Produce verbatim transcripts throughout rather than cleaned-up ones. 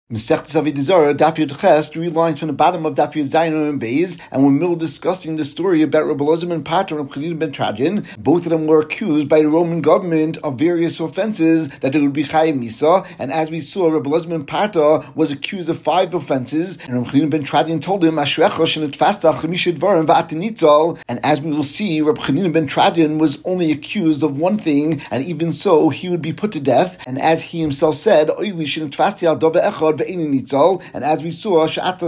Masechtas Avodah Zarah, Daf Yud Ches, three lines from the bottom of Daf Yud Zayin and Beis, and we're middle discussing the story about Rabbi Elazar ben Pater and Rabbi Chanina ben Tradian. Both of them were accused by the Roman government of various offenses that they would be Chayav Misa, and as we saw, Rabbi Elazar ben Pater was accused of five offenses, and Rabbi Chanina ben Tradian told him, Ashrecha shenitfasta chamisha dvarim v'atinitzal, and as we will see, Rabbi Chanina ben Tradian was only accused of one thing, and even so, he would be put to death, and as he himself said, Oili shenitfasti al dove echad. And as we saw,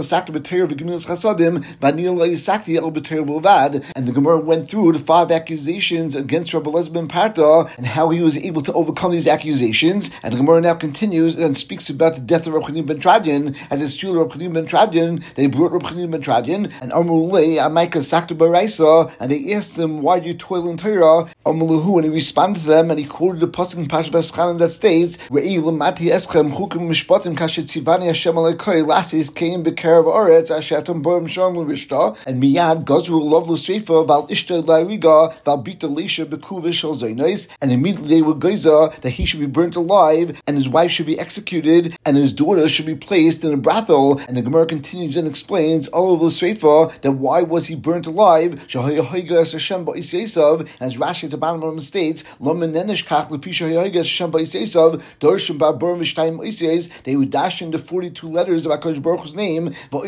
and the Gemara went through the five accusations against Rabbi Elazar ben Pater and how he was able to overcome these accusations. And the Gemara now continues and speaks about the death of Rabbi Chanina ben Tradian, as it's true Rabbi Chanina ben Tradian, they brought Rabbi Chanina ben Tradian and Amrulei Amaika Sakta Baraisa, and they asked him, why do you toil in Torah? Amaluhu, and he responded to them and he quoted the pasuk in Parashat Vayischanan that states, Re'i lamati eschem chukim mishpatim kashet Hashem Alakai Lasses came Bekarev Oretz Ashatam Boim Sham Rishta and Miyad Gazru Lovelu Sreifa Val Ishta Lariga Val Bita Leisha Bekuvishal Zainais, and immediately they were Geyza that he should be burnt alive and his wife should be executed and his daughter should be placed in a brothel. And the Gemara continues and explains all of the Sreifa that why was he burnt alive? Shahayahigas Hashem Ba'isesav, as Rashi at the bottom of the states, Lomenenish Kach Lefisha Hayahigas Hashem Ba'isesav, Dorshim Barbar Mishtayim Ises, they would dash into forty-two letters of HaKadosh Baruch Hu's name,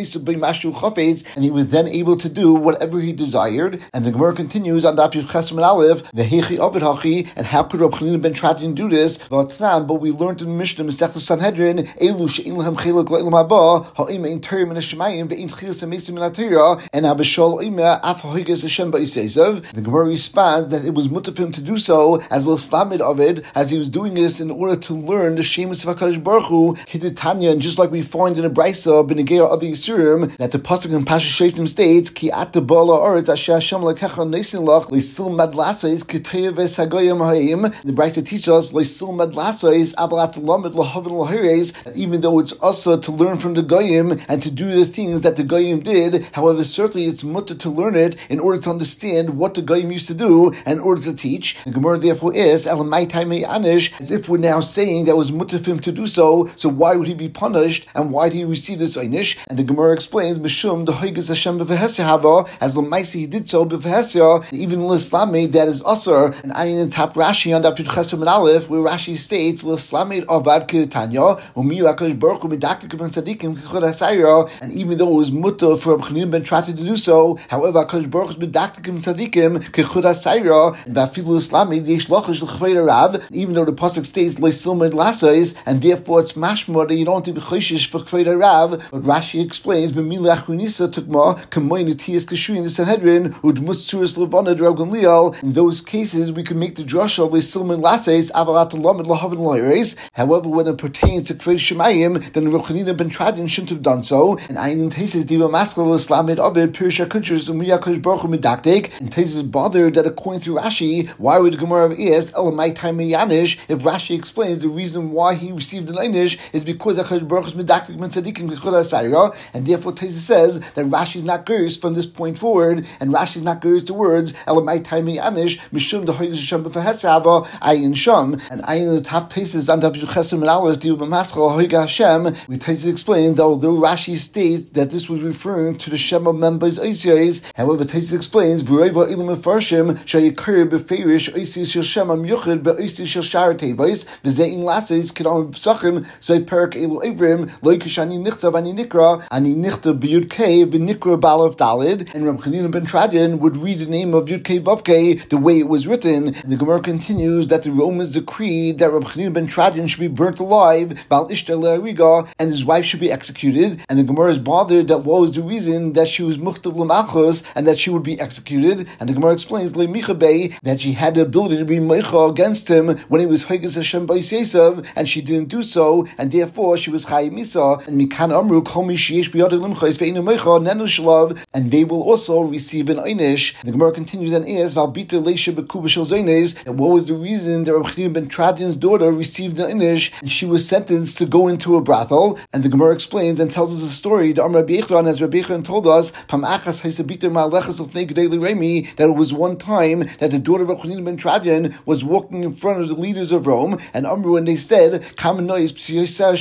and he was then able to do whatever he desired. And the Gemara continues on Daf Yud Ches Aleph, V'hechi Ovid Hachi, and how could Rabbi Chanina ben Tradian do this? But we learned in the Mishnah, Masechtas Sanhedrin, Elu she'in lehem chelek le'olam haba, ha'im ein Torah min hashemayim, ve'in tchilas ha'mesim min ha'Torah, and Abishol oimeh af ha'higas Hashem ba'isesav. The Gemara responds that it was mutar for him to do so as l'slamid Ovid, as he was doing this in order to learn the shemus of HaKadosh Baruch Hu, Hidatanya, and just like we find in a Brisa, B'negei Adi Yisurim, that the pasuk in Pasha Shoftim states, Ki at bala oretz asher Hashem lekecha neisin lach leistil madlasais kitei v'sagoyim ha'im. The Brisa teaches us leistil madlasais avalat lamed lahavin lahires, that even though it's also to learn from the goyim and to do the things that the goyim did, however, certainly it's mutter to learn it in order to understand what the goyim used to do and in order to teach. The Gemara therefore is Elamai Taimei Anish, as if we're now saying that was mutter for him to do so. So why would he be punished, and why did he receive this einish? And the Gemara explains, Mishum the Hoigas Hashem b'vehesya haba, as l'maisi he did so b'vehesya, even l'islamid that is usher. And I in top Rashi on Daf Yud Ches Aleph, where Rashi states l'islamid avad k'tanya umiyu HaKadosh Baruch Hu midaktik ben tzadikim k'chod hasayra. And even though it was mutter for Rabbi Chanina ben Tradian to do so, however HaKadosh Baruch Hu midaktik ben tzadikim k'chod hasayra, and vafilu l'islamid yesh lachash l'chvei rav. Even though the pasuk states l'silmid lasais, and therefore it's mashma that you don't have to be choishish for Kvei Rav, but Rashi explains, B'mila Achronisa Tukma, Kamoy Netias Kashui in the Sanhedrin, Udmus Tzuris Levana Drab Gamliel. In those cases, we can make the drasha of Lesilman Lases, Avalat Lamed Lahavin Loires. However, when it pertains to Kvei Shemayim, then Rabbi Chanina ben Tradian shouldn't have done so. And Ayin Tesis Diva Maskal Islamid Ovid, Pirsha Kunshus, Umuya Kosh Baruch Hu Medaktik. And Tesis is bothered that according to Rashi, why would the Gemara have asked, Elamai Taimei Yanish, if Rashi explains the reason why he received an Einish is because HaKadosh Baruch Hu is medaktik ben tzadikim k'chod hasayra, and therefore Taisa says that Rashi is not gurs from this point forward, and Rashi is not gurs to words Elamai Taimei Anish Mishum Dehoyes Hashem b'vehesrava Ayin Sham, and Ayin in the top Taisa's on Daf Yud Ches Aleph Diu b'maschal Hoiga Hashem. Where Taisa explains that although Rashi states that this was referring to the Shem of members Oisiyos, however Taisa explains V'roiva ilim mefarshim shayikir b'feirish Oisiyos shel Shem Amyuchid be'Oisiyos shel Shar Teivos v'zein lases kedam b'sachim so perik elu evrim loikish ani nichtav ani nikra ani nichtav b'yud kei v'nikra balav dalid. And Rabbi Chanina ben Tradian would read the name of Yud Kei Vav Kei the way it was written. And the Gemara continues that the Romans decreed that Rabbi Chanina ben Tradian should be burnt alive, Bal Ishta Le'ariga, and his wife should be executed. And the Gemara is bothered that what was the reason that she was muchtav l'machos and that she would be executed. And the Gemara explains Le'micha that she had the ability to be meicha against him when he was Hoigas Hashem b'Yisesav, and she didn't do so, and therefore she was Chayav Misa. And Mikan Amru Kol Mi Sheyesh B'Yadav Limchos Ve'Einu Meicha Nenu Shalav, and they will also receive an einish. The Gemara continues and asks Val Bita Leisha B'Kubashel Zaines, and what was the reason that Rabbi Chanina ben Tradian's daughter received an einish and she was sentenced to go into a brothel? And the Gemara explains and tells us a story. The Amar Rabbi Yechon, as Rabbi Yechon told us, Pam Achas Haisabita Ma'alechas L'fnei Gedei L'Remi, that it was one time that the daughter of Rabbi Chanina ben Tradian was walking in front of the leaders of Rome, and Amru, and they said, Kam nois p'siyoseh shel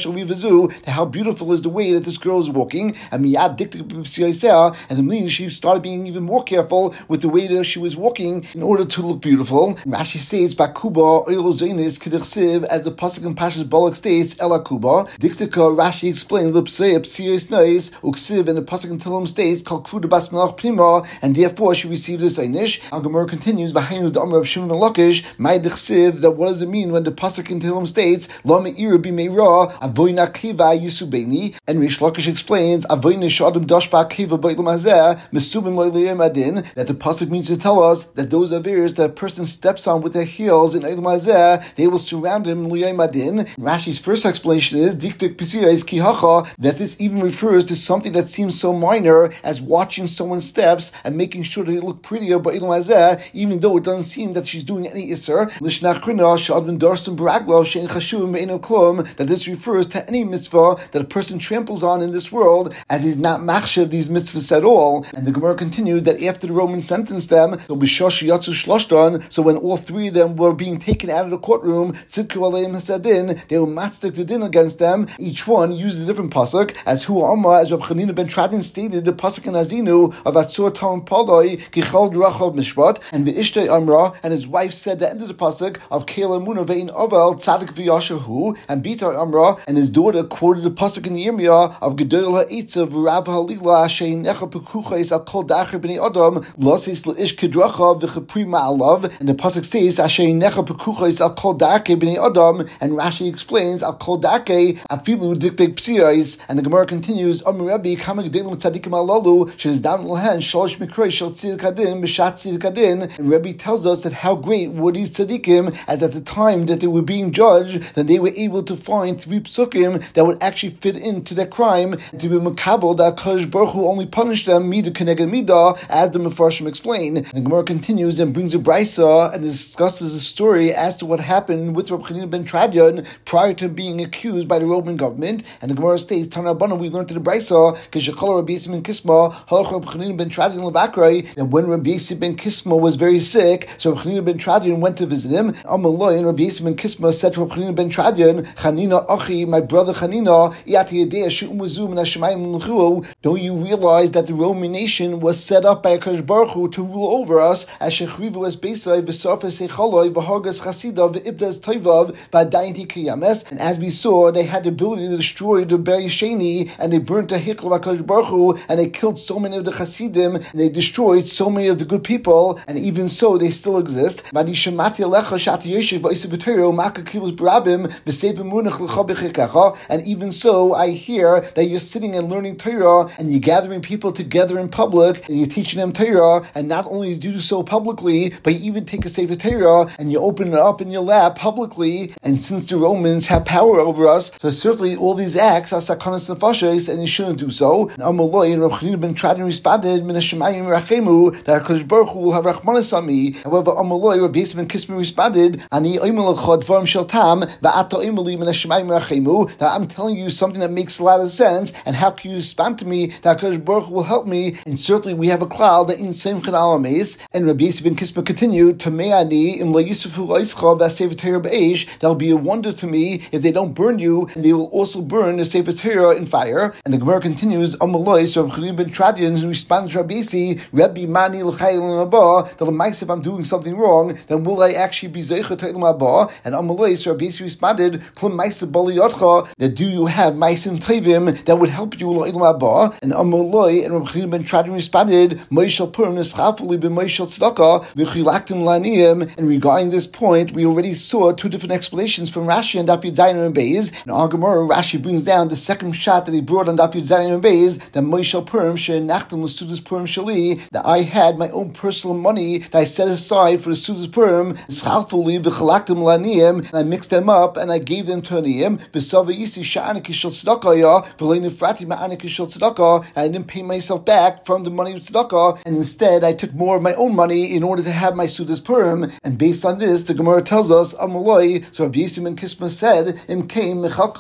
Zu, how beautiful is the way that this girl is walking, and miyad diktik b'psiyoseh, and immediately she started being even more careful with the way that she was walking in order to look beautiful. And Rashi says, Bakuba oil zaynis k'dichsiv, as the pasuk in Pashas Balak states, Ela Kuba. Diktika, Rashi explained, L'psei psiyos nois, uksiv, and the pasuk in Tehillim states, Kal kvuda bas melach prima, and therefore she received this einish. Al Gemara continues, V'hainu d'amar of Shimon ben Lakish, my dichsiv, that what does it mean when the pasuk in Tehillim states, Lo me'ira b'meira, avoyna kiva yisubeni, and Rish Lakish explains, Avoyna shadam dashba kiva b'ilum hazeh, mesubin lo'liyim adin, that the pasuk means to tell us that those areas that a person steps on with their heels in Eilam Hazeh, they will surround him in Liyam Adin. Rashi's first explanation is Diktik Pisiya is Kihacha, that this even refers to something that seems so minor as watching someone's steps and making sure that they look prettier by Eilam Hazeh, even though it doesn't seem that she's doing any Isser. Lishnachrina Shadman Darsum Baraglo Shein Chashum Be'eno Klum, that this refers to any mitzvah that a person tramples on in this world, as he's not machshav these mitzvahs at all. And the Gemara continues that after the Romans sentenced them, they'll be shosh yatsu shloshton. So when all three of them were being taken out of the courtroom, tzidku aleim hasadin, they were matzdik the din against them. Each one used a different pasuk. As Hu Amma, as Reb Chanina ben Tradin stated, the pasuk in Azinu of Atzur Tam Paloi Kichal Drachov Mishpat, and the Ishtay Amra, and his wife said the end of the pasuk of Kela Muna Vein Ovel Tzadik V'Yashahu, and Bitar Amra, and his daughter quoted the pasuk in Yirmiyah of Gedol Ha'itzav Rav Halila Shein Necha Pekucha Is Al Kol Dacher B'nei Adam Losis Leish Kedracha V'Chepri Ma'alav, and the pasuk states Ashein Necha Pekucha Is Al Kol Dacher B'nei Adam, and Rashi explains Al Kol Dacher Afilu Diktek Psiyos, and the Gemara continues Amr Rabbi Kamag Delim Tzadikim Alalu Sheiz Dam Lehen Shalosh Mikrei Shal Tzid Kadin B'Shat Tzid Kadin, and Rabbi tells us that how great were these tzaddikim, as at the time that they were being judged, that they were able to find three psukim that would actually fit into their crime, and to be makabel that Kadosh Baruch Hu only punished them midah keneged midah, as the Mefarshim explain. And the Gemara continues and brings a brisa and discusses a story as to what happened with Reb Chanina ben Tradion prior to being accused by the Roman government. And the Gemara states, Tana Bana, we learned to the brisa, Kishakala Rabbi Yisrael ben Kisma, Halach Reb Chanina ben Tradion levakrai, that when Rabbi Yisrael ben Kisma was very sick, so Reb Chanina ben Tradion went to visit him. Amaloi, and Rabbi Yisrael ben Kisma said to Reb Chanina ben Tradion, Chanina Achi, my brother Chanina, Yati Yadeh Shu'um Wazum and Hashemayim L'chuo, don't you realize that the Roman nation was set up by Kadosh Baruch Hu to rule over us, as Shechrivu es Beisai, V'sofes Echoloi, V'hargas Chasida, V'ibdas Toivav, V'adainti Kiyames, and as we saw, they had the ability to destroy the Beri Sheni, and they burnt the Hikla of Kadosh Baruch Hu, and they killed so many of the Chasidim, and they destroyed so many of the good people, and even so, they still exist. And even so, I hear that you're sitting and learning Torah, and you're gathering people together in public, and you're teaching them Torah, and not only do so publicly, but you even take a Sefer Torah, and you open it up in your lap publicly, and since the Romans have power over us, so certainly all these acts are sakanas nefashos, and you shouldn't do so. And Amaloi and Reb Chanina ben Tradin responded, Min Hashemayim rachemu, that HaKadosh Baruch Hu will have rachmanis on me. However, Amaloi, Rabbi Yisrael ben Kisma responded, Ani oimel lecha dvarim shel tam, va'ata oimel li min Hashemayim rachemu, that I'm telling you something that makes a lot of sense, and how can you respond to me that HaKadosh Baruch Hu will help me? And certainly we have a cloud that in Simchat Alames. And Rabbi Yisrael ben Kisma continued, Tameani im lo yisufu loischa v'asefer Torah b'eish, that will be a wonder to me if they don't burn you, and they will also burn the Sefer Torah in fire. And the Gemara continues, Amaloi, so Rabbi Chanina ben Tradion responds to Rabbi Yisrael, Rabbi mani l'chayil l'abba, that l'maisa, if I'm doing something wrong, then will I actually be zeicha to l'ma ba? And Amaloi, so Rabbi Yisrael responded, Klum maisa bali yotcha, that do you have maisim tevim that would help you l'ma ba? And Amaloi and Rabbi Chanina ben Tradion responded, Moishel purim neschafuli ben Moishel tzedakah v'chilaktim laniyim. And regarding this point, we already saw two different explanations from Rashi and Daf Yud Zayin and Beis. And our Gemara, Rashi brings down the second shot that he brought on Daf Yud Zayin and Beis, that Moishel purim she'enachtim l'sudas purim shali, that I had my own personal money that I set aside for the sudas purim, schafuli v'chilaktim laniyim, and I mixed them up and I gave them to aniyim. V'sava yisi sha'anik shel tzedakah ya v'lei nifrati ma'anik shel tzedakah. I didn't pay myself back from the money of tzedakah, and instead I took more of my own money in order to have my sudas purim. And based on this, the Gemara tells us, Amaloi, so Rabbi Yisrael ben Kisma said, Im came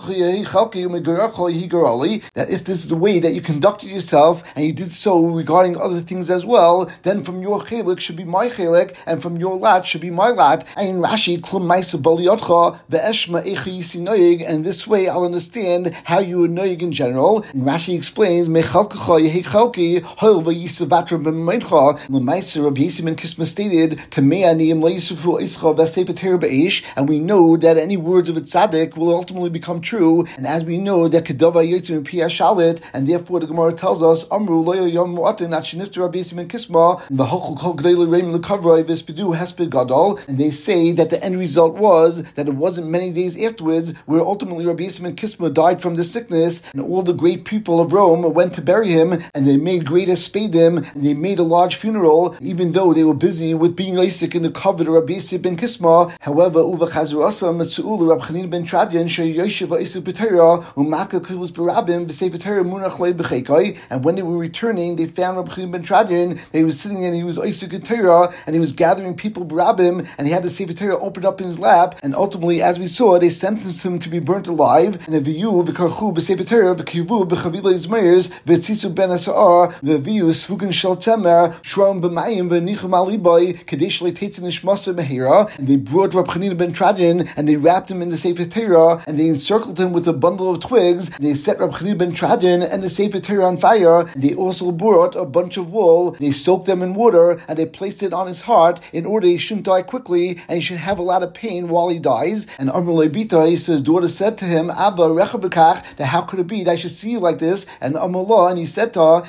that if this is the way that you conducted yourself, and you did so regarding other things as well, then from your chelik should be my chelik, and from your lat should be my lat. And in Rashi, Klum Maisa Bali Yotcha, Ve'eshma Echi Yisi Noyig, and this way way I'll understand how you are knowing in general. And Rashi explains, Mechalkacha yehi chalki, hoil v'yisavatra b'meincha. L'maiser Rabbi Yossi ben Kisma stated, Tamei aniyim lo yisufu ischa v'sefer Torah b'eish, and we know that any words of a tzaddik will ultimately become true. And as we know that kedava yotzim in piyah shalit, and therefore the Gemara tells us, Amru lo yom mu'atin at shenifter Rabbi Yossi ben Kisma, v'hochel kol gdei l'reim l'kavroi v'espidu hesped gadol, and they say that the end result was that it wasn't many days afterwards where ultimately Rabbi Yossi ben Kisma died from the sickness, and all the great people of Rome went to bury him, and they made great espedim, and they made a large funeral, even though they were busy with being Isaac in the covet of Rabbi Yossi ben Kisma. However, uva chazurasa mitzuul Rabbi Chanina ben Tradian sheyoshev v'isuk b'Torah u'maka kilus b'rabim v'sefer Torah munach leib b'cheikai, and when they were returning, they found Rabbi Chanina ben Tradian. They was sitting and he was Isaac in Torah, and he was gathering people b'rabim, and he had the sefer Torah opened up in his lap, and ultimately, as we saw, they sentenced him to be burnt alive. And v'yu v'karchu b'sefer Torah v'kivu b'chavila izmeirs v'tzisu ben asar v'viu sfugen shel temer shrom b'mayim v'nichum alibai kadesh le'tetzin nishmasa mehira. And they brought Rabbi Chanina ben Tradian and they wrapped him in the sefer Torah and they encircled him with a bundle of twigs. And they set Rabbi Chanina ben Tradian and the sefer Torah on fire. And they also brought a bunch of wool. They soaked them in water and they placed it on his heart in order he shouldn't die quickly and he should have a lot of pain while he dies. And Amr Leibita, so his daughter said to him, Abba recha b'kach, that how could it be that I should see you like this? And Amrullah, and he said to her,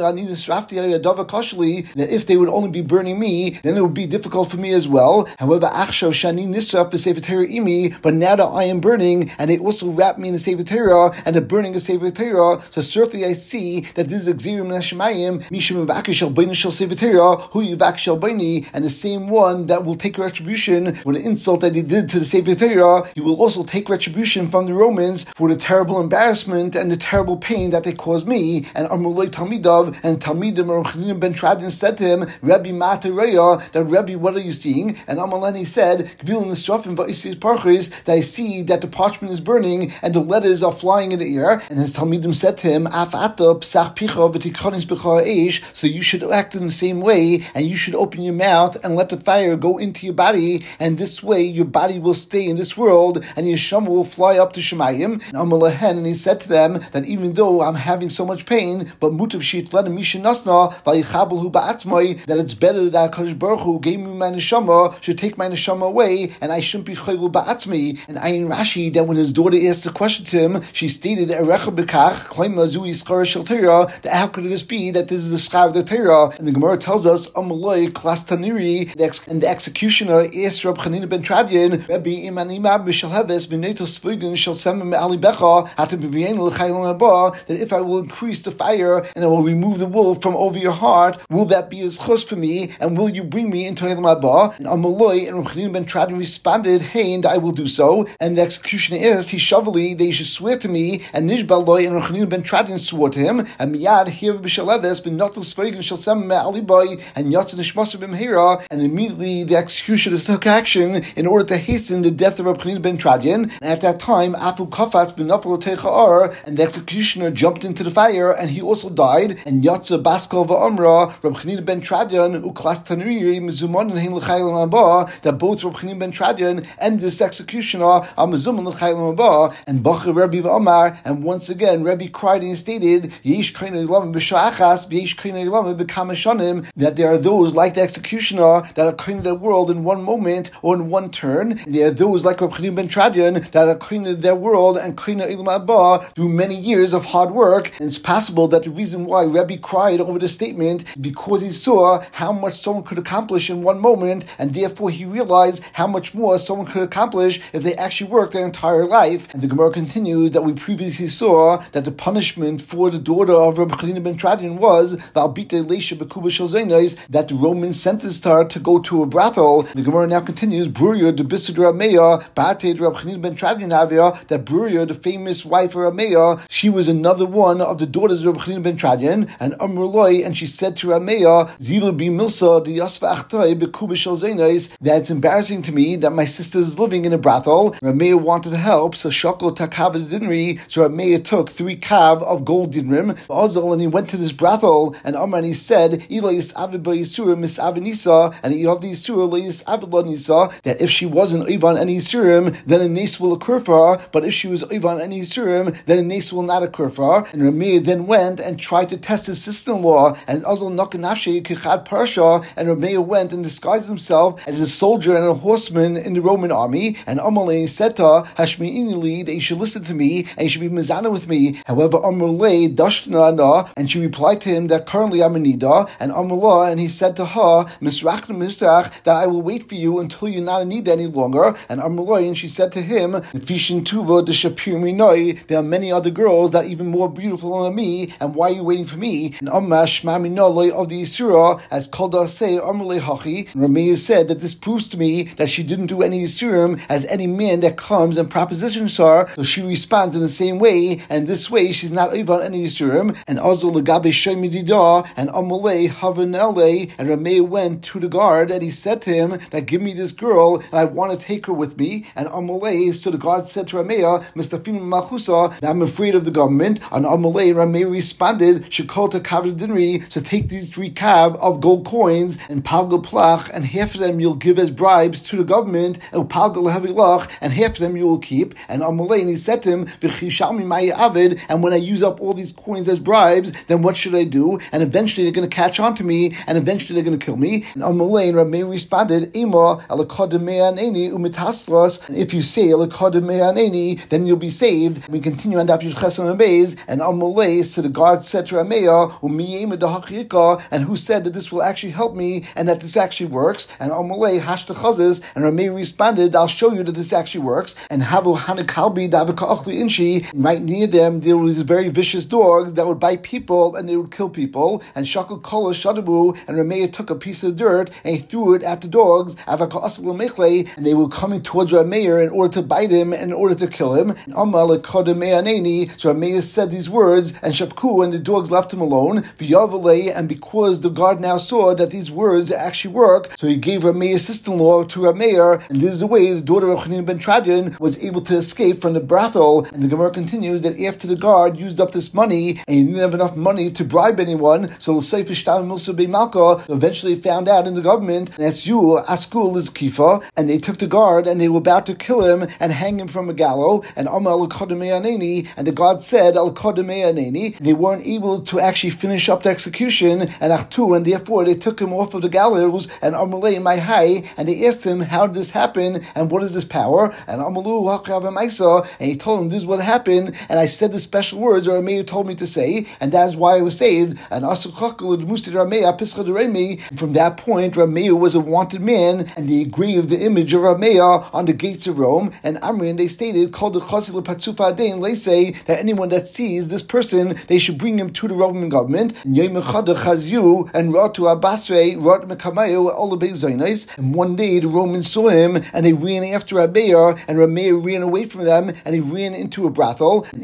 that if they would only be burning me, then it would be difficult for me as well. However, achshav shani nisraf b'sefer Torah imi, but now that I am burning, and they also wrap me in the sefer Torah, and they're burning a sefer Torah, so certainly I see that this is Gzirim Nashemayim, Mishim V'Vakish Shel Beini Shel Sefer Torah, Hu Yivak Shel Beini, and the same one that will take retribution for the insult that he did to the sefer Torah, he will also take retribution from the Romans for the terrible embarrassment and the terrible pain that they caused me. And Amrullah Talmidav and Talmidim Rabbi Chanina ben Tradian said to him, Rabbi Matareya, that Rabbi, what are you seeing? And Amalani said, Gvil Nisrafim Va'isir Parchis, that I see that the parchment is burning and the letters are flying in the air. And his Talmidim said to him, Af ata psach picha v'tikronis b'cha eish, so you should act in the same way and you should open your mouth and let the fire go into your body, and this way your body will stay in this world and your shama will fly up to Shemayim. And Amalahen, and he said to them that even though I'm having so much pain, but mutav shit let misha nasna v'yichabel hu ba'atzmai, that it's better that Kadosh Baruch Hu gave me my neshama should take my neshama away, and I shouldn't be chayvul ba'atzmi. And Ayin Rashi, that when his daughter asked the question to him, she stated erecha b'kach klaima zui skar shel Torah, that how could this be that this is the schar of the Torah? And the Gemara tells us Amaloi klas taniri, and the executioner asked Rabbi Chanina ben Tradian, Rabbi imanimab b'shel heves b'netos sfugen shel semem ali becha hatem b'vien l'chaylam haba, that if I will increase the fire and I will remove the wool from over your heart, will that be as chus for me, and will you bring me into Eilam Haba? And Amaloi and Rabbi Chanina ben Tradian responded, hey, and I will do so. And the executioner asked, he shavali, they should swear to me, and Nishbaloi and Rabbi Chanina ben Tradian swore to him, and miyad here b'shaleves b'notel sfugen shel semem ali bay, and yatz nishmasa b'mehira, and immediately the executioner took action in order to hasten the death of Rabbi Chanina ben Tradian. And at that time, Afu Kafatz b'nafel techa'ar, and the executioner jumped into the fire, and he also died. And Yatza Baskal v'Amra, Rabbi Chanina ben Tradian, uklas taniri mizumon and hein l'chaylam haba, that both Rabbi Chanina ben Tradian and this executioner are mizumon l'chaylam haba. And Bacher Rabbi v'Amar, and once again Rabbi cried and stated, Yesh kainei lamim b'sha'achas, v'yesh kainei lamim b'kama shanim, that there are those like the executioner that are kainei their world in one moment or in one turn. And there are those like Rabbi Chanina ben Tradian that are kainei their world and kainei Eilam Haba through many years of hard work. And it's possible that the reason why Rabbi cried over the statement because he saw how much someone could accomplish in one moment, and therefore he realized how much more someone could accomplish if they actually worked their entire life. And the Gemara continues that we previously saw that the punishment for the daughter of Rabbi Chanina ben Tradian was that the Romans sentenced her to go to a brothel. The Gemara now continues, Bruria de Bisidra Meya, Bate Rabbi Chanina ben Tradian Avia, that Bruria, the famous wife of Rameya, she was another one of the daughters of Rabbi Chanina ben Tradian, and Amrullah, and she said to Rameya, Zila bi Milsa de Yasva Achtai bekuba shel Zainais, that it's embarrassing to me that my sister is living in a brothel. Rameya wanted to help, so Shakal Takav dinri, so Rameya took three kav of gold dinrim, Azal, and he went to this brothel, and Amr, and he said, Ila Yisavid ba Yisura mis Avinisa, and Iyav the Yisura la Yisavid la Nisa, that if she wasn't Ivan and Yisurim, then a nace will occur for her, but but if she was over on any Yisurim, then a Nes will not occur for her. And Rameh then went and tried to test his sister-in-law, and Azal Nakanafshe Kichad Parsha, and Rameh went and disguised himself as a soldier and a horseman in the Roman army, and Amalei said to her, Hashmi'ini li, that you should listen to me, and you should be mizana with me. However, Amalei dashtna na, and she replied to him that currently I'm a nida, and Amallah, and he said to her, Misrach Misrach, that I will wait for you until you're not a nida any longer. And Amalei, and she said to him, Fishin Tuva de Shapir Minoi, there are many other girls that are even more beautiful than me, and why are you waiting for me? And Amash Maminoloi of the Yisura, as Kalda say, Amalei Hachi, Rameh said that this proves to me that she didn't do any Yisurim as any man that comes and propositions her, so she responds in the same way, and this way she's not over any Yisurim. And Azul Lagabe Shemidida, and Amalei Havanele, and Rameh went to the guard, and he said to him that give me this girl, and I want to take her with me. And Amalei, so the guard said to Rameh, Mistafim Machusa, that I'm afraid of the government. And Amalei, Rameh responded, Shekota Kavadinri, so take these three kav of gold coins, and Palgal Plach, and half of them you'll give as bribes to the government, and Palgal Havilach, and half of them you will keep. And Amalei, and he said to him, V'chishami Mai Avid, and when I use up all these coins as bribes, then what should I do? And eventually they're going to catch on to me, and eventually they're going to kill me. And Amalei and Rameh responded, Ema alakadameaneni umitastras, and if you say alakadameaneni, then you'll be saved. And we continue on Daf Yudches Amez, and Amalei, so the guard said to Rameh, Umiyema dahachika, and who said that this will actually help me, and that this actually works? And Amalei hashtachazes, and Rameh responded, I'll show you that this actually works. And Havu Hanakalbi Davika Achli Inshi, right near them there were these very vicious dogs that would bite people and they would kill people. And Shakal Kola Shadabu, and Rameh took a piece of dirt and he threw it at the dogs, and they were coming towards Rameh in order to bite him and in order to kill him. And Amal Kodameaneni, so Rameh said these words, and Shavku, and the dogs left him alone. V'yavale, and because the guard now saw that these words actually work, so he gave Rameh's sister-in-law to Rameh, and this is the way the daughter of Chanin ben Tradian was able to escape from the brothel. And the Gemara continues that after the guard used up this money, and he didn't have enough money to bribe anyone, so eventually found out in the government that's you, Askul is Kifa, and they took the guard and they were about to kill him and hang him from a gallows. And Amal and the guard said Al they weren't able to actually finish up the execution, and Achtu, and therefore they took him off of the gallows. And Amalei my high, and they asked him, how did this happen and what is this power? And Amalu and he told him this is what happened, and I said the special words or Rameh told me to say, and that's why I was saved. And from that point Rameh was a wanted man, and they engraved the image of Rameh on the gates of Rome. And Amrin, they stated, called the Chasil Patsufa Dain, they say that anyone that sees this person, they should bring him to the Roman government. And one day the Romans saw him, and they ran after Rameh, and Rameh ran away from them, and he ran into a brothel. And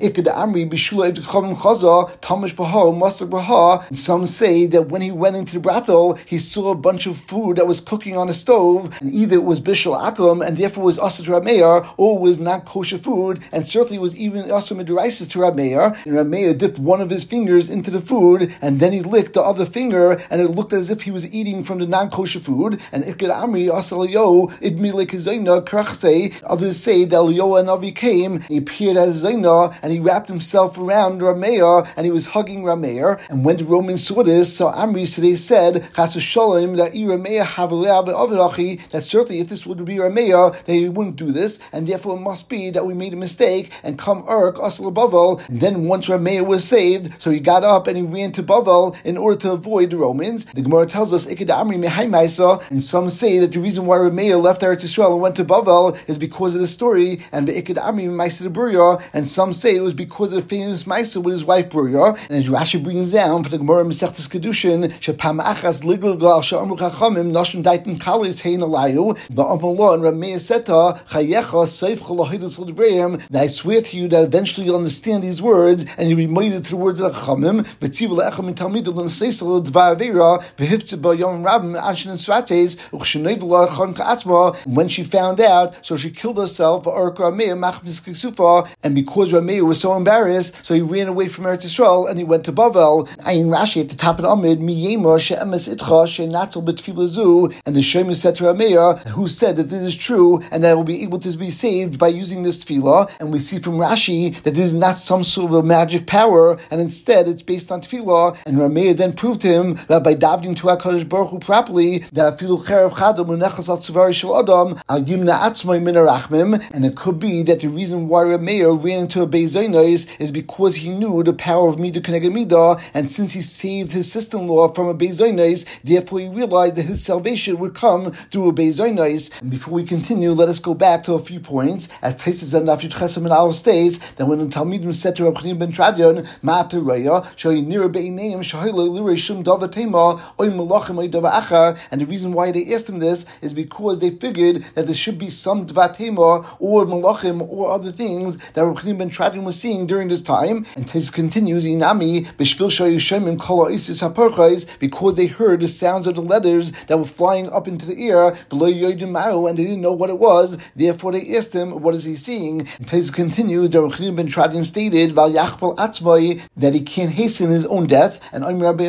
some say that when he went into the brothel, he saw a bunch of food that was cooking on a stove, and either it was bishul akum, and therefore was asur to Rameh, or it was not kosher food, and certainly was even asur midiraisa to Rameh. And Rameh dipped one of his fingers into the food, and then he licked the other finger, and it looked as if he was eating from the non-kosher food. And Iked Amri asal yo idmi lekizayna krachse. Others say that Eliyahu and Avi came, he appeared as Zaina, and he wrapped himself around Rameh, and he was hugging Rameh. And when the Romans saw this, so Amri, so they said, Chasu Shalom, that that certainly if this would be Rameh, they wouldn't do this, and therefore it must be that we made a mistake, and come Urk, Asal Bavel. And then once Rameh was saved, so he got up and he ran to Bavel in order to avoid the Romans. The Gemara tells us, Iked Amri Mehai Maisa, and some say that the reason why Rameh left Eretz Yisrael and went to Bavel is because of the story, and the Iked Amri Maisa the Burya, and some say it was because of the famous Maisa with his wife Burya. And as Rashi brings down for the Gemara Masechtas Kedushin, Shepam Achas Liglagal Sha'amru Chachamim Nashim Daitin Kalis Hein Alayu, Ba'amallah, and Rameh said to Chayecha Seif Chalahidus L'Dvrayim, that I swear to you that eventually you'll understand these words, and you'll be minded to the words of the Chachamim, V'tziv Le'echem in Talmidim L'Nseisel L'Dvar Avera, V'hivtze Ba'yom Rabim Anshin and Srates, U'chshened L'Achon Ka'atzma. When she found out, so she killed herself, V'ark Rameh Machmis Kisufa, and because Rameh was so embarrassed, so he ran away from Eretz Yisrael, and he went to Bavel. Ayin Rashi at the top of the Amid, Miyema She'emes Itcha She'natzel B'tfilazu, and the Shema said to Rameh, who said that this is true, and that I will be able to be saved by using this tefillah, and we see from Rashi that this is not some sort of a magic power, and instead it's based on tefillah. And Rameya then proved to him that by davening to HaKadosh Baruch Hu properly, that afilu cherev chadam unechas al tzavari shel adam al yimna atzmai min harachmim, and it could be that the reason why Rameya ran into a Beis Zaynos is because he knew the power of midah keneged midah, and since he saved his sister-in-law from a Beis Zaynos, therefore he realized that his salvation would come through a Beis Zaynos. And before we continue, let us go back to a few points, as Taisus and Daf Yud Chesed and Aleph states that when the Talmidim said to Reb Chanina ben Tradion, "Ma'at Raya, shali nira beineim shahila lirei shum dava tema oy malachim oy dava acha," and the reason why they asked him this is because they figured that there should be some dava tema or malachim or other things that Reb Chanina ben Tradion was seeing during this time. And Taisus continues, "Inami b'shvil shayu shemim kol ha'is haparchais," because they heard the sounds of the letters that were flying up into the air, and they didn't know what it was. Therefore, they asked him, "What is he seeing?" And Taisus continues that Reb Chanina ben Tradion stated that he can't hasten his own death. And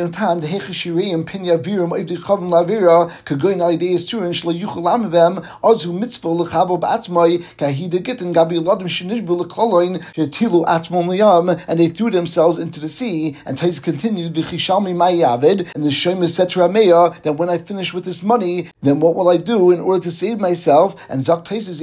and they threw themselves into the sea. And Taisus continued, and the Shema said to Rameya that when I finish with this money, then what will I do in order to save myself? And Zak Taisus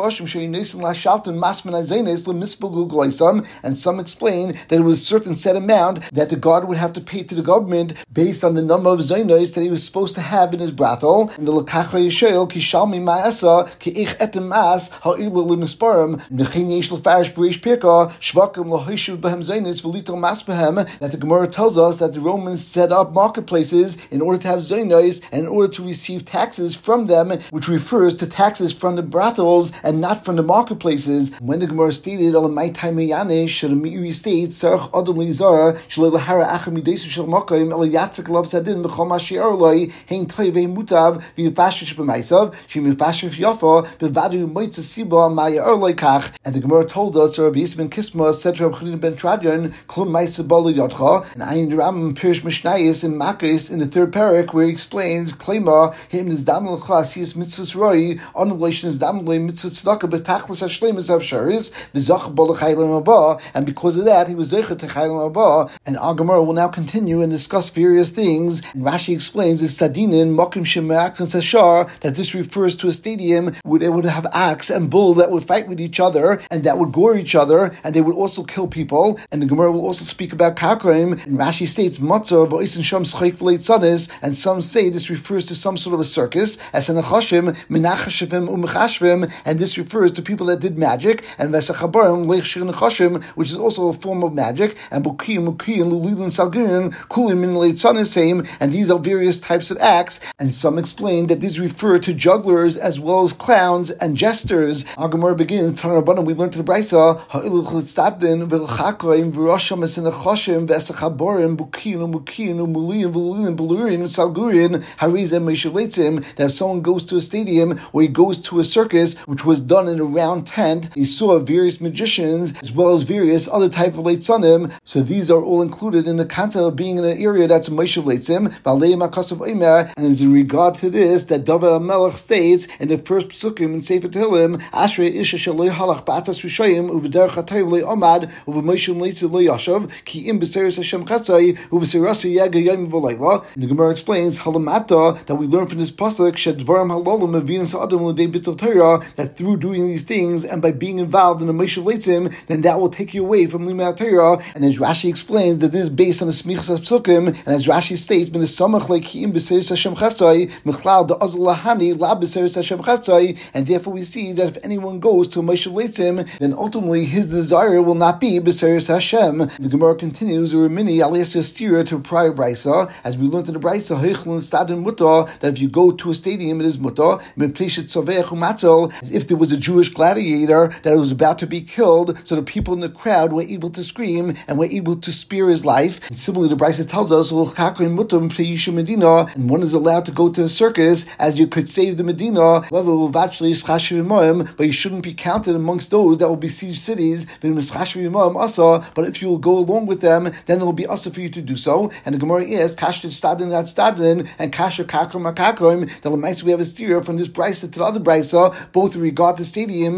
and some explain that it was a certain set amount that the guard would have to pay to the government based on the number of zaynos that he was supposed to have in his brothel. And the Lakacha Yishayel kishalmi ma'asa ki'ich etem mas ha'ilu l'misparim nechin yesh l'farish b'reish pirka shvakim l'hoishiv b'hem zaynos v'lito mas b'hem, that the Gemara tells us that the Romans set up marketplaces in order to have zaynos and in order to receive taxes from them, which refers to taxes from the brothels and not from the marketplaces. When the Gemara stated my time Meiri states Sarach Adam Lizara Shalahara Acham Midesu Shal Makim El Yatzik Love Sadin B'chol Mashiach Loi Hein Toy Vein Mutav V'Yifashish B'Maisav Shim Yifashish Yafa B'Vadu Moitz Siba Maya Erloi Kach. And the Gemara told us Rabbi Yisben Kisma said to Reb Chanina ben Tradion Klum Maisav Bala Yodcha, and Ayin Ram Pirish Mishnayis in Makis in the third parak where he explains Klema Him is Dam L'cha Asiyas Mitzvahs Roi on the relation is Dam L'ay Mitzvah Tzedakah B'Tachlis Hashleimus Av Sharis V'Zach Bala Chaylim Abba, and because of that he was Zeicher to Chaylim Abba. And our Gemara will now continue and discuss various things. And Rashi explains in Stadinin Mokim Sheme'akon Sashar that this refers to a stadium where they would have ox and bull that would fight with each other and that would gore each other and they would also kill people. And the Gemara will also speak about Karkoim, and Rashi states Matzah V'Oisin Sham Schayk V'Leit Sadis, and some say this refers to some sort of a circus as an Achashim Menachashivim Umechashvim, and this refers to people that did magic, and Vesachabarim Leich Shir Nechashim, which is also a form of magic, and Buki Muki and Lulilun Salgunin Kulim Min Leit Sanisim, and these are various types of acts. And some explain that these refer to jugglers as well as clowns and jesters. Our Gemara begins, Tanarabana, we learned to the Brisa, Ha'iluch Litzadin, Vilchakoim, Virasham, Esenachashim, Vesachabarim, Bukin, Mukin, Mulin, Vulin, Belurin, Salgurin, Harizem, Meshaleitzim, that if someone goes to a stadium or he goes to a circus, which was done in a round tent, he saw various magicians as well as various other type of Leitzanim. So these are all included in the concept of being in an area that's Moshe Leitzim, and it's in regard to this that David HaMelech states in the first psukim in Sefer Tehillim, Ashrei Isha Shaloi Halach Ba'atzas Rishayim U'v'derech HaTayv Lo Omad U'v'Moshe Leitzim Lo Yashav Ki Im B'Seres Hashem Chatzai U'v'Serasi Yaga Yom V'Layla. And the Gemara explains Halamata that we learn from this pasuk Shedvarim Halalim Avinus Adam L'Dei B'Tov Torah, that through doing these things and by being involved in the Moshe Leitzim, then that will take you away from Limei Torah. And as Rashi explains that this is based on the Smichas Psukim, and as Rashi states, "Ben Samach like Ki Im B'Seres Hashem Chatzai Michlal Da Azal Lahani La B'Seres Hashem Chatzai," and therefore we see that if anyone goes to a Moshe Leitzim, then ultimately his desire will not be B'Seres Hashem. The Gemara continues, Uremini Alias Yastira to a prior Brisa, as we learned in the Brisa, Heichlun Stadin Muta, that if you go to a stadium it is Muta, as if there was a Jewish gladiator that was about to be killed, so the people in the crowd were able to scream and were able to spare his life. And similarly, the Brisa tells us, and one is allowed to go to a circus as you could save the Medina, but you shouldn't be counted amongst those that will besiege cities. But if you will go along with them, then it will be asa for you to do so. And the Gemara is kasha stadin at stadin and kasha kakram akakim. The lemaisa we have a steer from this brisa to the other brisa, both in regard to stadiums as well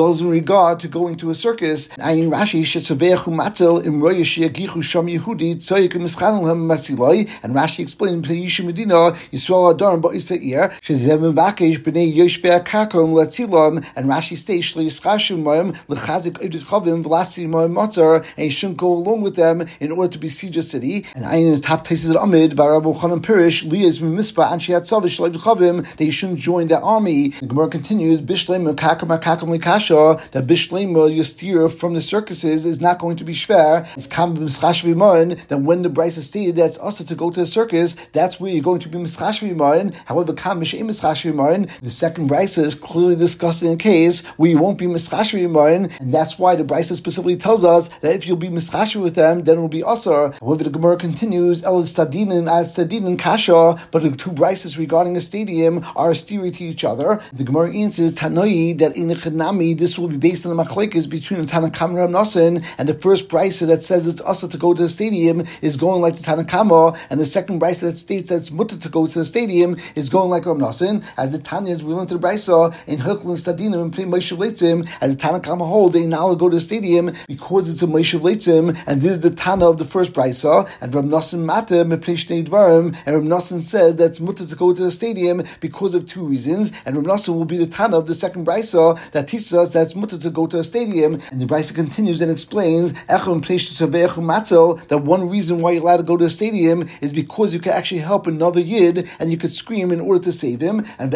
well as in regard to going to a circus. Ayin Rashi Shetzavechu Matzel Im Roya Sheyagichu Sham Yehudi Tzoyik Mischanelhem Masiloi, and Rashi explained Pnei Medina Yisrael Adar Ba'Isair Shezem Vakesh Bnei Yoshvei Karkom Latzilam, and Rashi states Shlo Yischashim Moim Lechazik Edut Chavim Velasi Moim Matzar, and he shouldn't go along with them in order to besiege a city. And Ayin the top places of Amid Barabu Chanan Pirish Lias Mispa and Shiat Savish Lev Chavim, they shouldn't join the army. The Gemara continues Bishlema Kakam Kakam Likasha, that Bishlema Yostir from the circuses is not going to be shver. It's Kam Mischashvi Moin, that when the Bryce is stated that's also to go to the circus, that's where you're going to be Mischashvi Moin. However, Kam Mishem Mischashvi Moin, the second Bryce is clearly discussing a case where you won't be Mischashvi Moin, and that's why the Bryce specifically tells us that if you'll be Mischashvi with them, then it will be Asar. However, the Gemara continues El Stadin and Al Stadin and Kasha, but the two Bryces regarding a stadium are stereo to each other. The Gemara answers Tanoi that in the Chanami this will be based on the machlekes between the Tanakam and Rav Nosson, and the first Bryce that says it's Asar to go to the stadium is going like the Tanakama, and the second Bryce that states that it's mutter to go to the stadium is going like Rav Nosson. As the Tanyas we learn to the Bryce in Hilchel and Stadinim and Play Moshe Leitzim, as the Tanakama hold they now go to the stadium because it's a Moshe Leitzim, and this is the Tana of the first Bryce. And Rav Nosson Mata Mepnei Shnei Dvarim, and Rav Nosson says that's mutter to go to the stadium because of two reasons, and Rav Nosson will be the Tana of the second Bryce that teaches us that's mutter to go to a stadium. And the Bryce continues and explains that one reason why you're allowed to go to a stadium is because you can actually help another Yid and you could scream in order to save him. And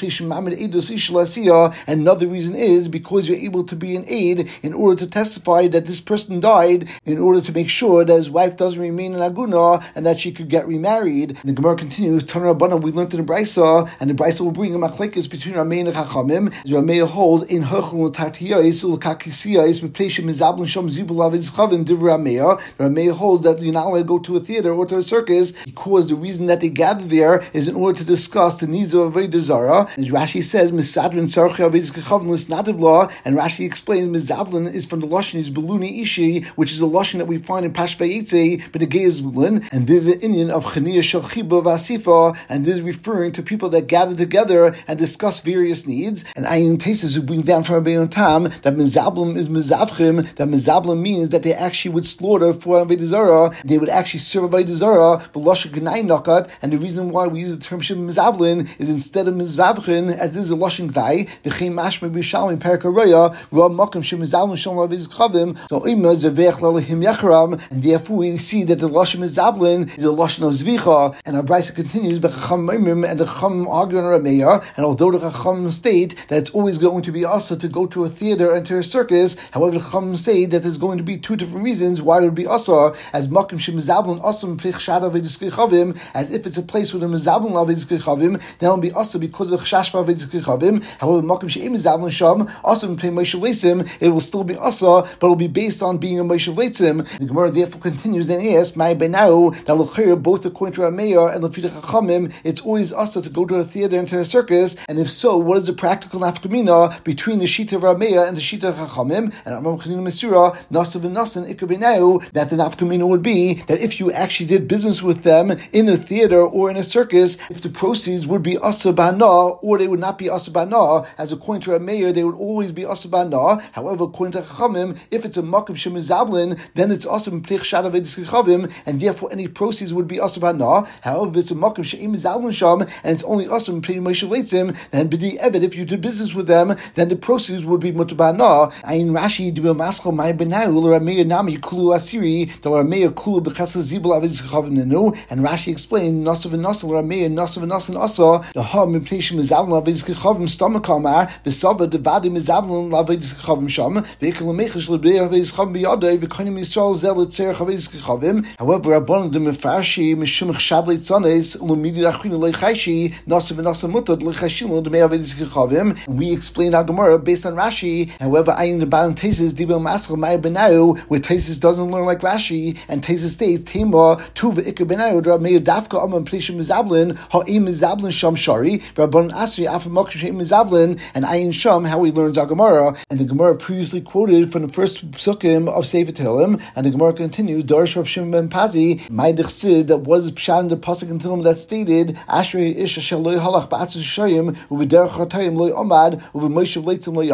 another reason is because you're able to be an aid in order to testify that this person died, in order to make sure that his wife doesn't remain in Aguna and that she could get remarried. And the Gemara continues, Tanur Rabbanan, we learned in the Brisa, and the Brisa will bring a machlekes between Ramei and Chachamim, as Ramei holds in Hechel Tartiyais Ulkakisiyais Mepleishim Mizablin Shom Zibul Aviz Chavim Div Ramei. Ramei holds that you're not allowed to go to a theater or to a circus because the reason that they gather there is in order to discuss the needs of Avodah Zarah. As Rashi says, Misadrin Sarchi Aviz Chavim Lisnativ Law, and Rashi explains Mizavlin is from the Lashon is Beluni Ishi, which is a Lashon that we find in Pashvei Yitzei, but the Gay is Zulin, and this is an Indian of Chaniya Shel Chiba Vasifa, and this is referring to people that gather together and discuss various needs. And Ayin Tesis who bring down from Rabbeinu Tam that Mizablim is Mizavchim, that Mizablim means that they actually would slaughter for Avodah Zarah, they would actually serve Avodah Zarah, but Lashon Gnai Nakat, and the reason why we use the term Shem Mizavlin is instead of Mizavchin, as this is a Lashon Gnai, the Chem Mashma B'Shalom Perak HaRoya, Ra Makom Shem Mizavlin Shalom Aviz Chavim, so Ima Zavech Lalahim Yacharam, and therefore we see that the Lashon Mizavlin is a Lashon of Zvicha, and our Brisa continues, B'Chacham Imrim, and the Chacham argue on Rameya, and although the Chacham state that it's always going to be also to go to a theater and to a circus, however the Chacham say that there's going to be two different reasons why it would be Asa, as Makim Shem Mizavlin Asam Plech Shad Avedis Chavim, as if it's a place where the Mizavlin Avedis Chavim, then it will be Asa because of the Chash Avedis Chavim. However, Makim Shem Mizavlin Sham Asam Plech Moshe Leitzim, it will still be Asa, but it will be based on being a Moshe Leitzim. The Gemara therefore continues and asks, "My benau that l'chayr both according to Rameya and l'fidei Chachamim, it's always Asa to go to a theater and to a circus, and if so, what is the practical nafkamina between the Shita of Rameya and the Shita of Chachamim?" And Amram Chanina Mesura Nasav and Nasan Ikar benau that the nafkamina would be that if you actually did business with them in a theater or in a circus, if the proceeds would be Asa bana or they would not be Asa bana, as according to Rameya they would always be Asa bana. However, according to Chachamim, if it's a Makim Shem Zablin, then it's Asa Plech Shad Avedis Chavim, and therefore any proceeds would be Asa bana. However, if it's a Makim Shem Zablin Sham and it's only Asa Plech Moshe Leitzim, then b'di Eved, if you did business with them, then the proceeds would be mutabana. Ayin Rashi Dibel Maschal Mai Benau Rameya Nami Kulu Asiri the Rameya Kulu B'Chasel Zibul Avedis Chavim Nenu, and Rashi explained Nasav and Nasan Rameya Nasav and Nasan Asa the Ha Mipleish Mizavlin Avedis Chavim Stomakamar B'Sava Devadi Mizavlin Avedis Chavim Sham Ve'Kel Mechish Lebei Avedis Chavim B'Yadei V'Konim Yisrael Zel Tzerich Avedis Chavim. However, Rabbanon the Mefarshi Mishum Chshad Leitzanes Ulumidi Lachrin Leichaishi Nasav and Nasan Mutad Leichashim L'Demei Avedis Chavim. And we explain our Gemara based on Rashi. However, Ayin the Balan Tesis Dibel Maschal Mai Benau, where Tesis doesn't learn like Rashi, and Tesis states Tema Tuva Ikar Benau Rameya Dafka Amam Pleshim Mizablin Ha'im Mizablin Sham Shari Rabbanon Asri Afam Mokshem Shem Mizablin, and Ayin Sham how he learns our Gemara. And the Gemara previously quoted from the first psukim of Sefer Tehillim, and the Gemara continues Darish Rav Shimon ben Pazi my Dechsid that was pshat in the pasuk in Tehillim that stated Ashrei Ish Shel Lo Halach Ba'atzis Shayim U'V'Derech Chatayim Lo Omad U'V'Moshe Leitzim Lo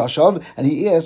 Yashav, and he asked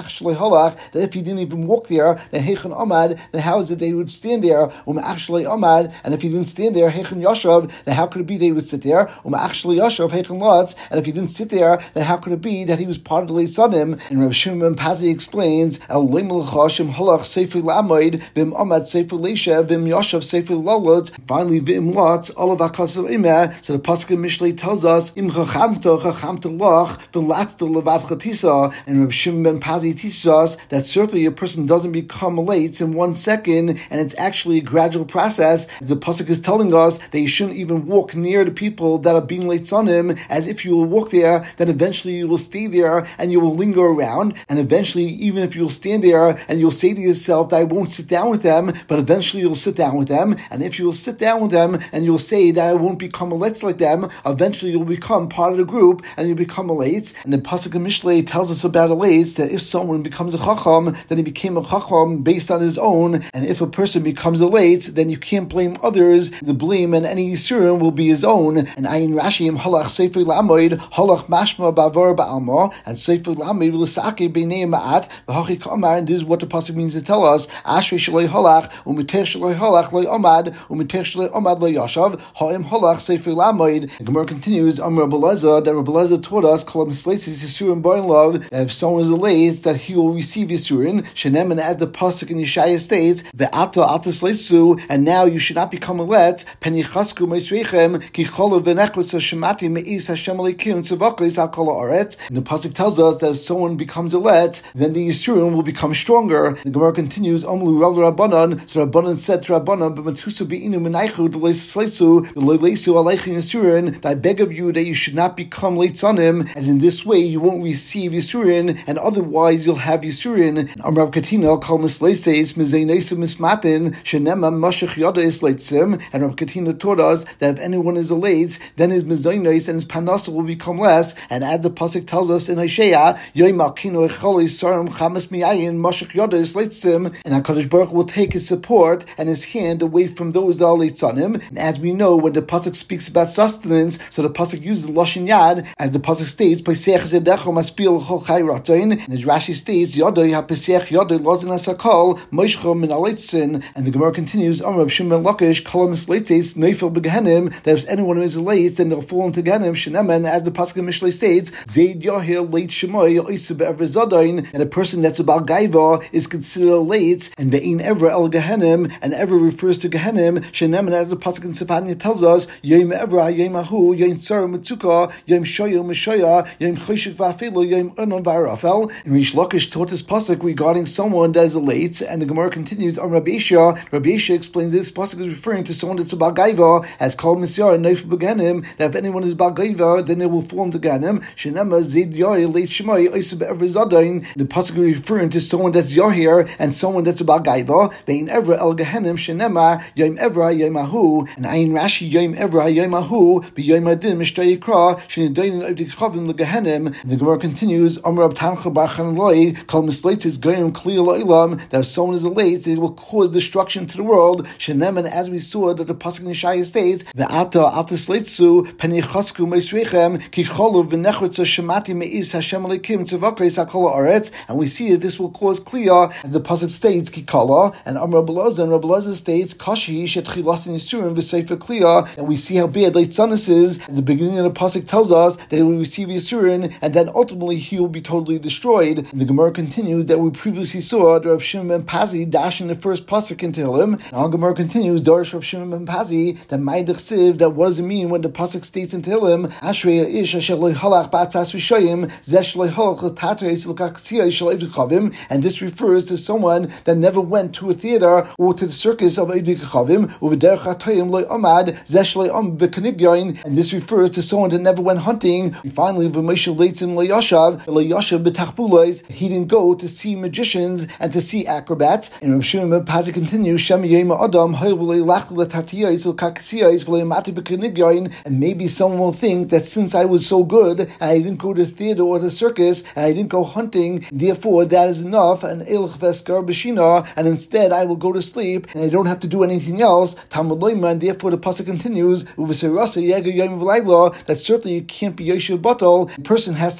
that if he didn't even walk there, then Heichen Amad, then how is it they would stand there? Um'achshlei Amad, and if he didn't stand there, Heichen Yashav, then how could it be they would sit there? Um'achshlei Yashav, Heichen Lotz, and if he didn't sit there, then how could it be that he was part of the Leisanim? And Rabbi Shimon ben Pazi explains, El Leimel Halach Sefer Lamoid, Vim Amad Sefer Leisha, Vim Yashav Sefer Lolot, finally Vim Lotz, all of Akasav Imeh. So the Pasuk in Mishlei tells us, Im Chachamto, Chachamto Lach, V'latzto Levat Chatisa, and Rabbi Shimon ben Pazi teaches us that certainly a person doesn't become late in one second, and it's actually a gradual process. The Pasuk is telling us that you shouldn't even walk near the people that are being late on him, as if you will walk there, then eventually you will stay there and you will linger around, and eventually even if you'll stand there and you'll say to yourself that I won't sit down with them, but eventually you'll sit down with them, and if you will sit down with them and you'll say that I won't become a letz like them, eventually you'll become part of the group and you'll become a letz. And the Pasuk in Mishlei tells us about a letz that if someone becomes a chacham, then he became a chacham based on his own, and if a person becomes a letz, then you can't blame others. The blame and any yisurim will be his own. And Ayin Rashi halach sefer lamoid halach mashma bavar ba'alma, and sefer lamoid l'sake b'nei ma'at v'hachi k'amar, and this is what the pasuk means to tell us. Ashrei shalei halach u'mitech shalei halach lo amad u'mitech shalei amad lo yashav ha'im halach sefer lamoid. The Gemara continues, Amar Rabbi Elazar, that Rabbi Elazar taught us kol misleitzis yisurim b'in love, that if someone is a letz, that he will receive yisurim shenem, and as the pasuk in Yeshaya states, ve'ata atas leitzu, and now you should not become a let pen yichasku meisreichem ki cholav v'nechrutz shemati me'is Hashem alikim tzavakos al kol haaretz. And the pasuk tells us that if someone becomes a let, then the yisurim will become stronger. The Gemara continues, Amlu Rav Rabbanan, so Rabbanan said to Rabbanan, b'matusu be'inu menaychu d'leis leitzu d'leisu aleichin yisurim, that I beg of you that you should not become late on him, as in this way you won't receive yisurim, and otherwise you'll have yisurim. And Amrav Katina kol misleises mizeinesa mismatin shenema mashach yada is leitzim, and Rav Katina taught us that if anyone is a late, then his mizeinos and his panasa will become less. And as the pasuk tells us in Hosea, yoy malkino echoli sarim chamas miyayin mashach yada is leitzim, and HaKadosh Baruch Hu will take his support and his hand away from those that are late on him. And as we know, when the pasuk speaks about sustenance, so the pasuk uses the lashon yad, as the pasuk states, Pesach zedecho maspil chol chai ratain, and as Rashi states, Yodoi ha-pesach Yodoi lozin asakol moishcho min aleitzin. And the Gemara continues, Amar Rav Shimon ben Lakish kol misleitzis neifel begehenim, that if anyone is late, then they'll fall into Gehenim. Shenemen, as the pasuk in Mishlei states, Zayd Yahil late shemoy oisu be'ever zadain, and a person that's about gaiva is considered late, and be'in ever el Gehenim, and ever refers to Gehenim. Shenemen, as the pasuk in Sefania tells us, Yom ever Yom ahu Yom tzar mitzukah Yom shoya mishoya Yom choshek va'afilu Yom unon va'arafel. And Rish Lakish taught this pasuk regarding someone that is late, and the Gemara continues on Rabbi Yeshua. Rabbi Yeshua explains this pasuk is referring to someone that's about gaiva, as called misyar and neif beganim, that if anyone is about gaiva, then they will fall into Gehenim. Shenema zid yoy late shemay oisu be'ever zadain. The pasuk is referring to someone that's yahir and someone that's about gaiva. Ve'in ever el Gehenim shenema yom ever yom ahu, and ayin Rashi yom ever yom ahu b'yom adin mishtay yikra shenidayin avdikchavim leGehenim. And the Gemara continues, Amar Rab Tancha bar Chanloi kol misleitzis goyim kli lo'ilam, that if someone is late, it will cause destruction to the world. Shenem, and as we saw that the pasuk in Yeshaya states, ve'ata atas leitzu pen yichasku meisreichem ki cholav v'nechrutz shemati me'is Hashem alikim tzavakos al kol haaretz. And we see that this will cause kliya, as the pasuk states ki kala, and Amar Rabbi Elazar, and Rabbi Elazar states kashi shetchilas in yisurim v'sefer kliya. And we see how bad leitzanis is. At the beginning of the pasuk tells us that he will receive yisurim, and then ultimately he will be totally destroyed. And the Gemara continues that we previously saw that Rav Shimon ben Pazi dash in the first pasuk in Tehillim. And our Gemara continues, Darish Rav Shimon ben Pazi, that Ma'idach Siv, that what does it mean when the pasuk states in Tehillim, Ashrei ish asher lo halach ba'atzas v'shoyim zesh lo halach l'tateis l'kaksiyah shel evdikchavim, and this refers to someone that never went to a theater or to the circus of evdikchavim, u'v'derech ha'toyim lo amad zesh lo am b'kenigyoin, and this refers to someone that never went hunting. And finally, v'moshe leitzim lo yashav lo yashav b'tachbulos, he didn't go to see magicians and to see acrobats. And Rav Shimon ben Pazi continues, Shem yema adam hayvulei lach l'tatiyos l'kaksiyos v'lo yamati b'kenigyoin, and maybe someone will think that since I was so good and I didn't go to the theater or the circus and I didn't go hunting, therefore that is enough, and ilch veskar b'shina, and instead I will go to sleep and I don't have to do anything else. Talmud loyma, and therefore the pasuk continues, that certainly you can't be yoshev batal. A person has to toil and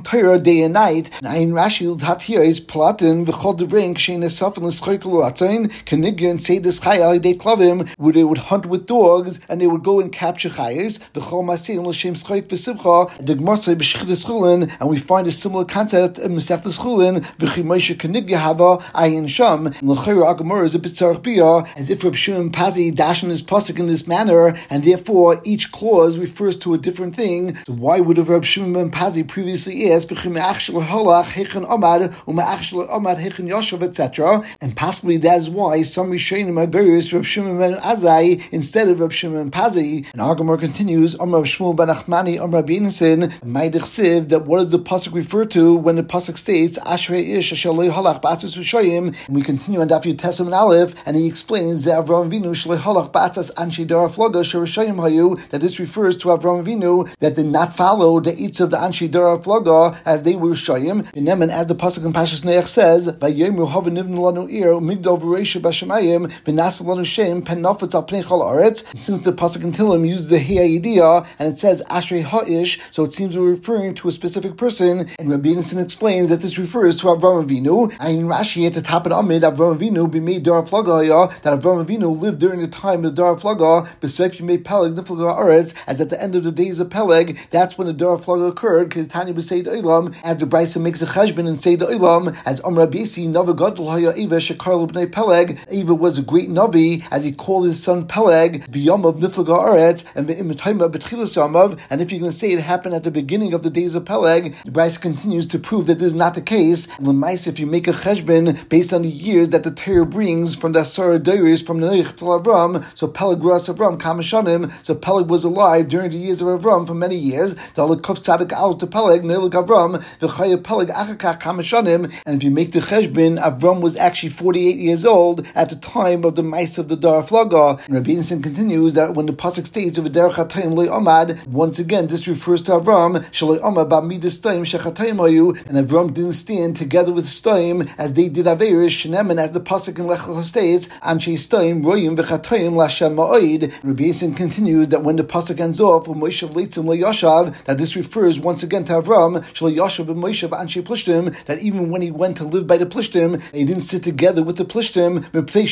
Torah day and night. And Ayin Rashi Hatia is Platin v'chol devrein kshein esafin l'schaykel l'atzayin kenigyan seidus chay al yedei klavim, where they would hunt with dogs and they would go and capture chayes. V'chol masein l'shem schayk v'simcha. The Gemara say b'shchidas chulin, and we find a similar concept in Masechtas Chulin. V'chi Moshe kenigya hava ayin sham. And l'chayra Agamor is a bit tzarich biyah, as if Reb Shimon Pazi dashed his pasuk in this manner, and therefore each clause refers to a different thing. So why would have Reb Shimon ben Pazi previously asked v'chi me'achshel halach hechan amad u'me'achshel amad hechan yoshav, et cetera? And possibly that is why some Rishonim agrees Reb Shimon ben Azai instead of Reb Shimon ben Pazi. And Agamor continues, Amar Shmuel ben Achmani Amar Beinison Ma'idich Siv, that what does the pasuk refer to when the pasuk states Ashrei ish asher lo halach b'atzas u'shoyim? And we continue on Daf Yud Tes Amud Aleph, and he explains that Avraham Avinu shelo halach b'atzas anshei dara floga sherishayim hayu, that this refers to Avraham Avinu that did not follow the eats of the anshei dara floga as they were shayim. And as the pasuk in Pashas Noach says, Vayomru hava nivnu lanu ir migdal v'reisha b'shamayim v'nasa lanu shem pen nafetz al pnei chol haaretz. Since the pasuk in Tehillim uses the Hiyah and it says Ashrei ha'ish, so it seems we're referring to a specific person. And Rabbi Yonatan explains that this refers to Avraham Avinu. And in Rashi at the top of the Amid, Avraham Avinu b'mei dara flaga, that Avraham Avinu lived during the time of the dara flaga, b'seif yimei peleg niflaga haaretz, as at the end of the days of Peleg, that's when the dara flaga occurred. Ketani b'seid olam, as the Brisa makes a cheshbon and say the olam, as Amar Bisi Nava Gadol Haya Eva Shekar L'bnei Peleg. Eva was a great navi, as he called his son Peleg b'yamav niflaga haaretz and v'imtayma b'tchilas yamav. And if you're going to say it happened at the beginning of the days of Peleg, the Brisa continues to prove that this is not the case. And l'mais, if you make a cheshbon based on the years that the Torah brings from the Asara Deiris from the Noach to Avram, so Peleg grew as Avram Kamashanim. So Peleg was alive during the years of Avram for many years. The Alakuf Tzadik Al to Peleg Nelik Avram v'chaya Peleg Achakach Kamashanim. And if you make the cheshbon, Avram was actually forty-eight years old at the time of the mice of the Dara Flaga. And Rabbi Yonatan continues that when the pasuk states of Derech Hatayim Lo Amad, once again this refers to Avram Shelo Amad Ba'midas Stayim Shechatayim Hayu, and Avram didn't stand together with Stayim as they did Averis Shenem, and as the pasuk in Lech Lecha states Anshe Stayim Royim v'Chatayim Lashem Ma'od. Rabbi Yonatan continues that when the pasuk ends off with Moshe Leitzim Lo Yashav, that this refers once again to Avram Shelo Yashav Moshe Anshe Plishtim, that even when he went to live by the Plishtim, they didn't sit together with the Plishtim,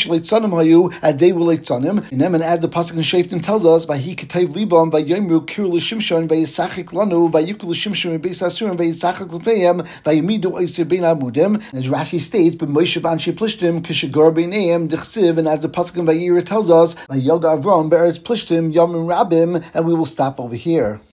as they were Leitzanim. And as the pasuk in Shoftim tells us, Vahi Ketayv Libam, Vayomru Kir L'Shimshon, Vayisachik Lanu, Vayikul L'Shimshon, Beis Asurim, Vayisachik L'Feim, Vayimidu Oisir Bein Amudim. As Rashi states, but Moshe Anshe Plishtim, Kishagar Beinayim, Dichsiv, and as the pasuk in Vayira tells us, Vayoga Avram, Be'eretz Plishtim, Yomim Rabim, and we will stop over here.